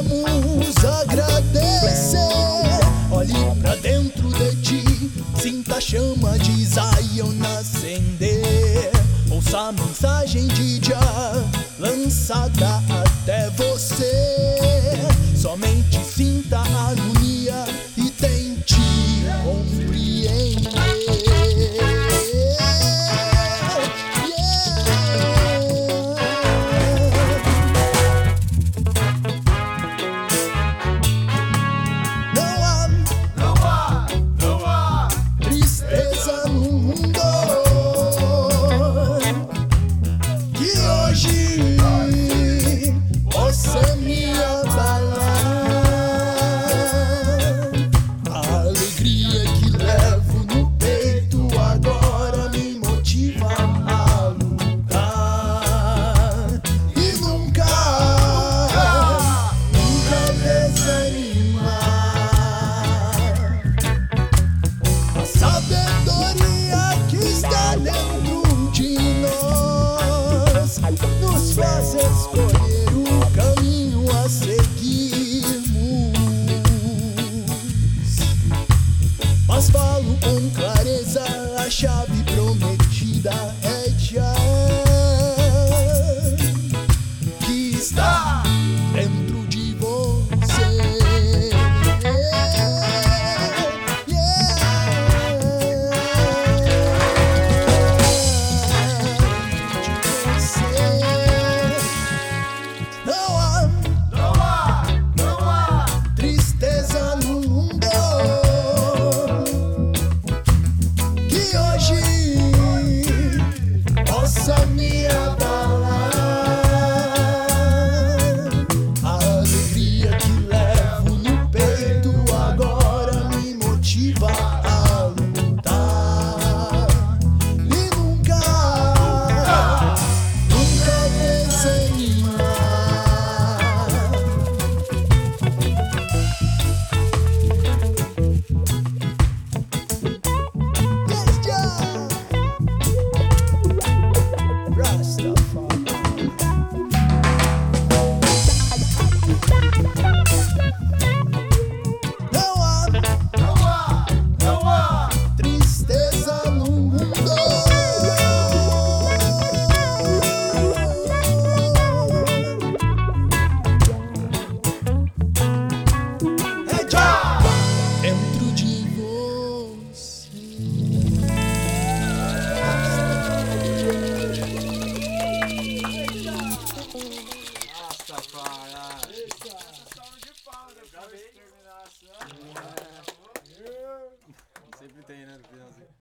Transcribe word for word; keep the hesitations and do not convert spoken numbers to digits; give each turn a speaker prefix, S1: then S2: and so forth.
S1: vamos agradecer. Olhe pra dentro de ti, sinta a chama de Zion acender. Ouça a mensagem de Jah lançada até você. Somente sinta a harmonia e tente compreender. Você me abalar, a alegria que levo no peito agora me motiva a lutar e nunca, nunca desanimar. A sabedoria que está dentro de nós nos faz escolher caminho a seguirmos, mas falo com clareza, a chave prometida é Jah, que está dentro de você. Possa me abalar, a alegria que levo no peito agora me motiva a lutar e nunca, nunca desanimar. Yes, Jah! Não há, não há, não há tristeza no mundo. É Jah dentro de você.
S2: Sempre tem, né, no finalzinho.